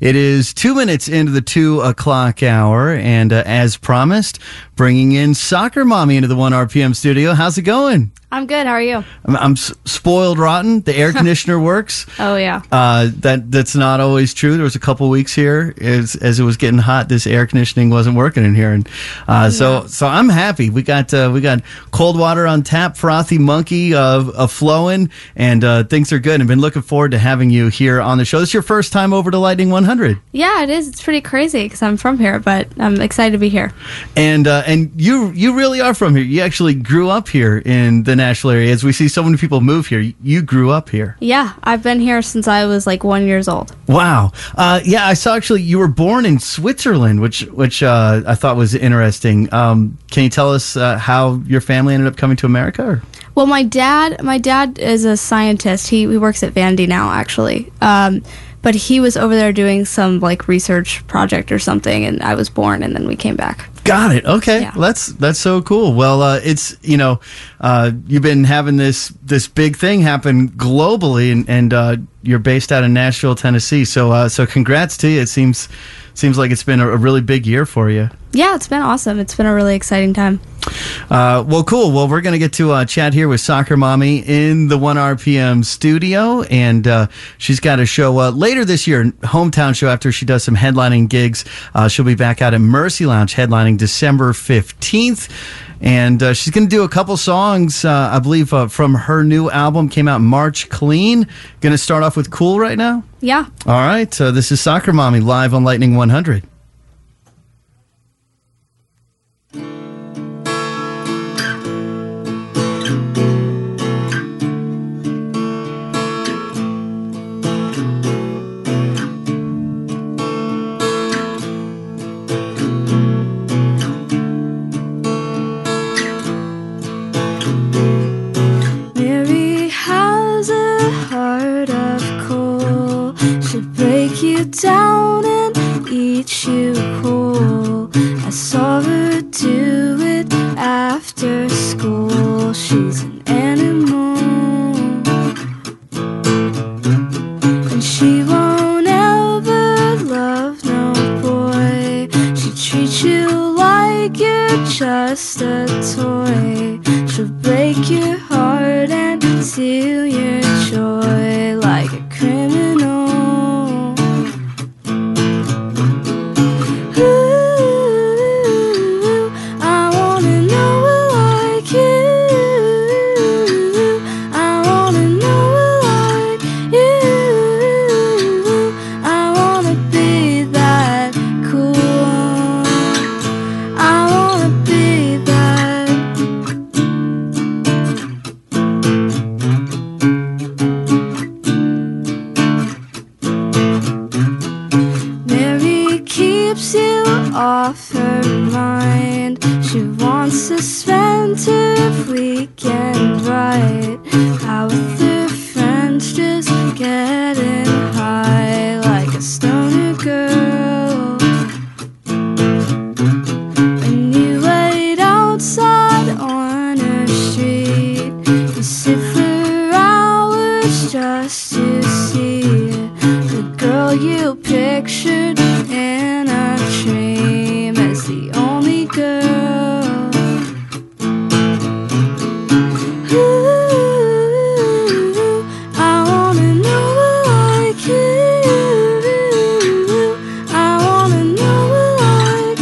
It is 2 minutes into the 2 o'clock hour, and as promised, bringing in Soccer Mommy into the 1RPM studio. How's it going? I'm good. How are you? I'm spoiled rotten. The air conditioner works. Oh, yeah. That's not always true. There was a couple weeks here as it was getting hot. This air conditioning wasn't working in here, and so I'm happy. We got cold water on tap, frothy monkey flowing, and things are good. I've been looking forward to having you here on the show. This is your first time over to Lightning 100. Yeah, it is. It's pretty crazy because I'm from here, but I'm excited to be here. And you really are from here. You actually grew up here in the Nashville area. As we see so many people move here, you grew up here. Yeah, I've been here since I was like 1 year old. Wow. Yeah, I saw actually you were born in Switzerland, which I thought was interesting. Can you tell us how your family ended up coming to America? Or? Well, my dad is a scientist. He works at Vandy now, actually. But he was over there doing some like research project or something, and I was born, and then we came back. Got it. Okay, yeah. That's so cool. Well, it's you've been having this big thing happen globally, and you're based out in Nashville, Tennessee. So congrats to you. It seems like it's been a really big year for you. Yeah, it's been awesome. It's been a really exciting time. Well, cool. Well, we're going to get to chat here with Soccer Mommy in the 1RPM studio, and she's got a show later this year, hometown show, after she does some headlining gigs. She'll be back out at Mercy Lounge headlining December 15th. And she's going to do a couple songs, I believe, from her new album, came out March Clean. Going to start off with Cool right now? Yeah. All right. This is Soccer Mommy live on Lightning 100. Down and eat you whole. I saw her do it after school. She's an animal, and she won't ever love no boy. She treats you like you're just a toy. She'll break your heart and steal your joy like a criminal. Off her mind, she wants to spend her weekend right out with her friends, just getting high like a stoner girl. And you wait outside on her street, you sit for hours just to see the girl you pictured in a dream as the only girl. Ooh, I wanna know like you. I wanna know like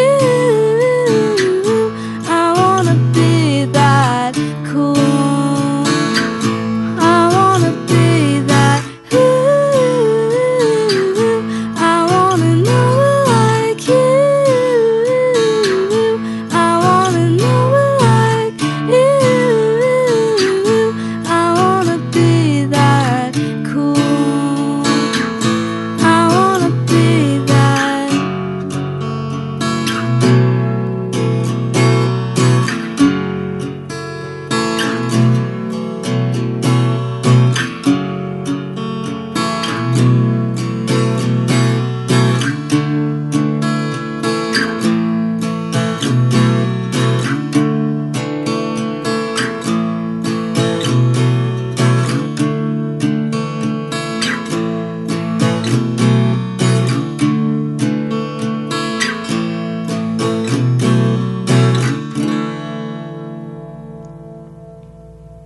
you. I wanna be that cool. I wanna be that. I wanna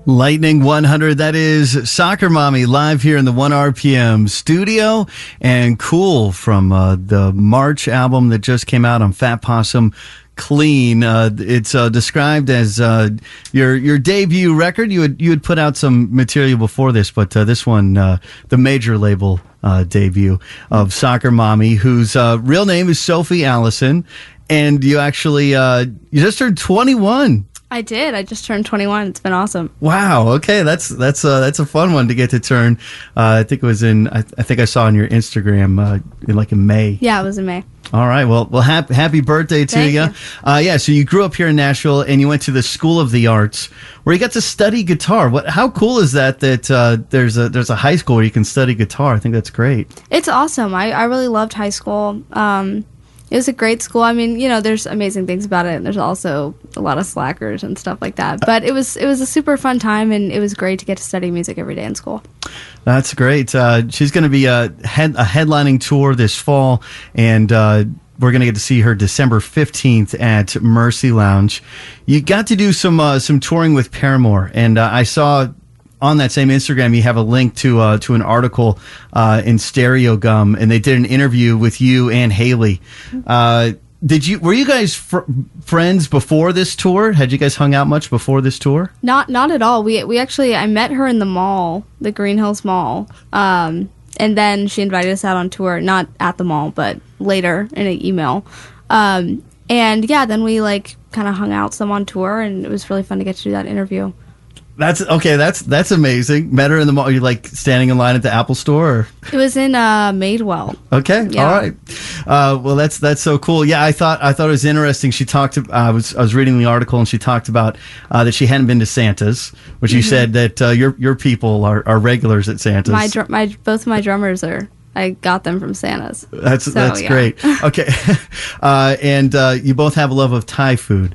Lightning 100, that is Soccer Mommy live here in the 1RPM studio. And Cool from the March album that just came out on Fat Possum, Clean. It's described as your debut record. You had put out some material before this, but this one, the major label debut of Soccer Mommy, whose real name is Sophie Allison. And you actually, you just turned 21. I did. I just turned 21. It's been awesome. Wow. Okay, that's a fun one to get to turn. I think it was in. I think I saw on your Instagram in May. Yeah, it was in May. All right. Well, happy birthday to Thank you. you. Yeah. So you grew up here in Nashville, and you went to the School of the Arts, where you got to study guitar. How cool is that? That there's a high school where you can study guitar. I think that's great. It's awesome. I really loved high school. It was a great school. I mean, there's amazing things about it, and there's also a lot of slackers and stuff like that. But it was a super fun time, and it was great to get to study music every day in school. That's great. She's going to be a headlining tour this fall, and we're going to get to see her December 15th at Mercy Lounge. You got to do some touring with Paramore, and I saw on that same Instagram, you have a link to an article in Stereo Gum, and they did an interview with you and Haley. Were you guys friends before this tour? Had you guys hung out much before this tour? Not at all. We actually, I met her in the mall, the Green Hills Mall, and then she invited us out on tour. Not at the mall, but later in an email. And yeah, then we kind of hung out some on tour, and it was really fun to get to do that interview. That's okay. That's amazing. Met her in the mall. You standing in line at the Apple Store? Or? It was in Madewell. Okay. Yeah. All right. Well, that's so cool. Yeah, I thought it was interesting. She talked. I was reading the article, and she talked about that she hadn't been to Santa's, which you said that your people are regulars at Santa's. Both my drummers are. I got them from Santa's. That's great. Okay, and you both have a love of Thai food,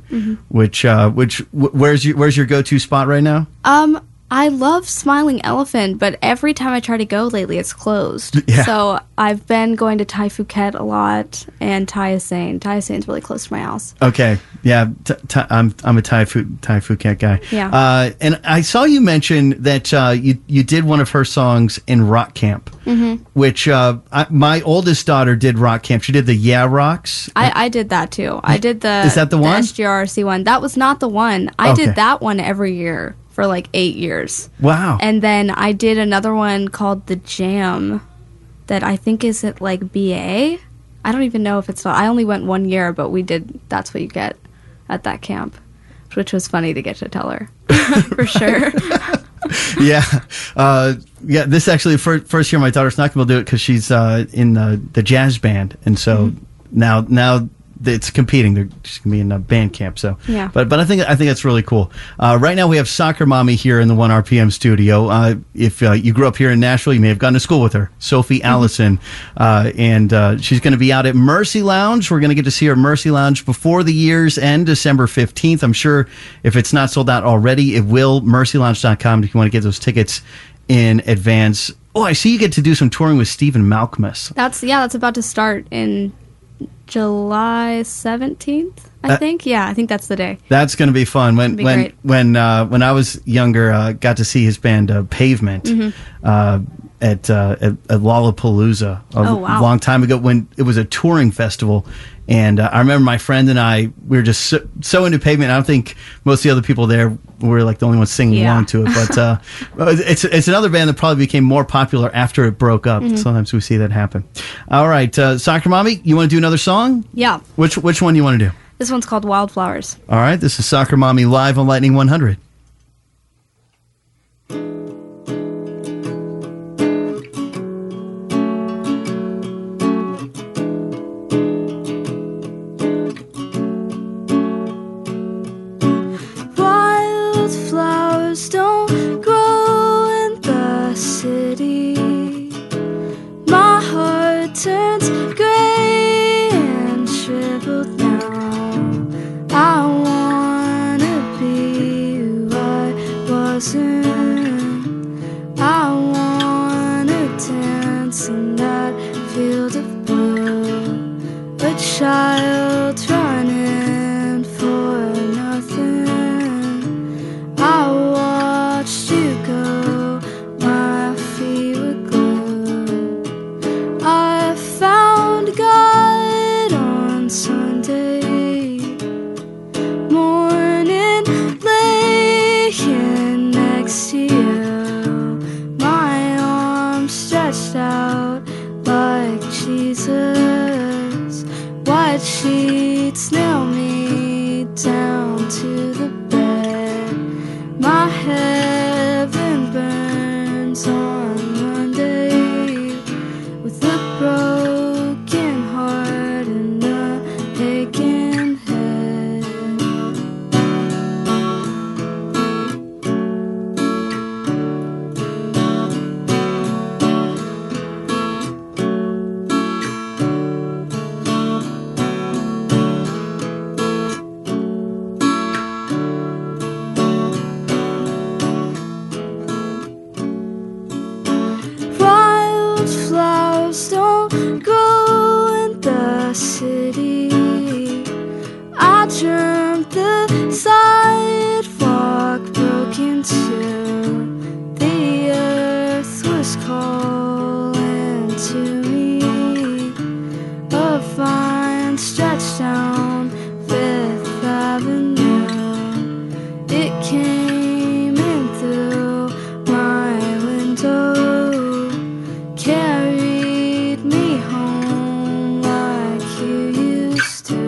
where's your go-to spot right now? I love Smiling Elephant, but every time I try to go lately, it's closed. Yeah. So I've been going to Thai Phuket a lot and Thai Asane. Thai Asane's really close to my house. Okay, yeah, I'm a Thai Phuket guy. Yeah. And I saw you mention that you did one of her songs in Rock Camp, which my oldest daughter did Rock Camp. She did the Yeah Rocks. I did that too. I did the Is that the one? SGRC one. That was not the one. I did that one every year for 8 years. Wow. And then I did another one called The Jam that I think is at BA. I don't even know if it's not. I only went 1 year, but we did That's What You Get at that camp, which was funny to get to tell her. For sure. Yeah. Yeah, this actually, first year my daughter's not going to do it because she's in the jazz band. And so now it's competing. She's gonna be in a band camp. So yeah. But I think that's really cool. Right now we have Soccer Mommy here in the 1RPM studio. If you grew up here in Nashville, you may have gone to school with her, Sophie Allison, and she's going to be out at Mercy Lounge. We're going to get to see her at Mercy Lounge before the year's end, December 15th. I'm sure if it's not sold out already, it will. MercyLounge.com if you want to get those tickets in advance. Oh, I see you get to do some touring with Stephen Malkmus. That's about to start in July 17th, I think. Yeah, I think that's the day. That's going to be fun. When I was younger, got to see his band Pavement at Lollapalooza a long time ago when it was a touring festival. And I remember my friend and I, we were just so into Pavement. I don't think most of the other people there were the only ones singing along to it. But it's another band that probably became more popular after it broke up. Sometimes we see that happen. All right, Soccer Mommy, you want to do another song? Yeah. Which one do you want to do? This one's called Wildflowers. All right, this is Soccer Mommy live on Lightning 100. Wildflowers don't grow in the city. My heart turns gray and shriveled now. I wanna be who I wasn't. I wanna dance in that field of blue. A child running for nothing. I watch Jesus. White sheets nail me down to the bed. My heaven burns on Monday with a broken heart and a aching head. Wildflowers don't grow in the city. I dreamt the sidewalk broke into. The earth was calling to me. A vine stretched down Fifth Avenue. It came in through my window, carried me home like you used to.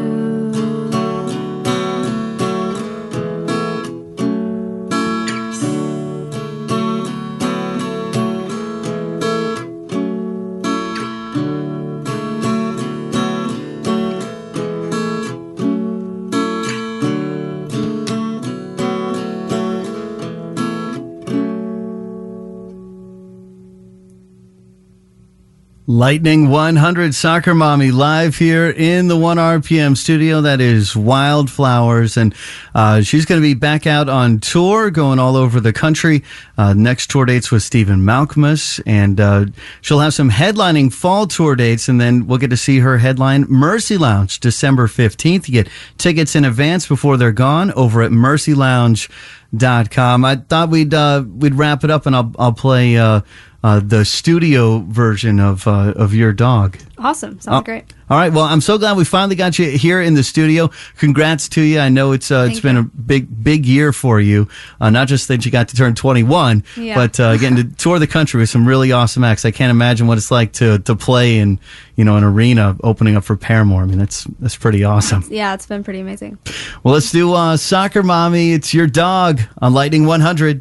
Lightning 100 Soccer Mommy live here in the 1RPM studio. That is Wildflowers. And she's going to be back out on tour, going all over the country. Next tour dates with Stephen Malkmus. And she'll have some headlining fall tour dates. And then we'll get to see her headline Mercy Lounge December 15th. You get tickets in advance before they're gone over at mercylounge.com. I thought we'd wrap it up, and I'll play the studio version of Your Dog. Awesome. Sounds great. All right. Well, I'm so glad we finally got you here in the studio. Congrats to you. I know it's been a big year for you. Not just that you got to turn 21, but getting to tour the country with some really awesome acts. I can't imagine what it's like to play in an arena opening up for Paramore. I mean, that's pretty awesome. Yeah, it's been pretty amazing. Well, let's do Soccer Mommy. It's Your Dog on Lightning 100.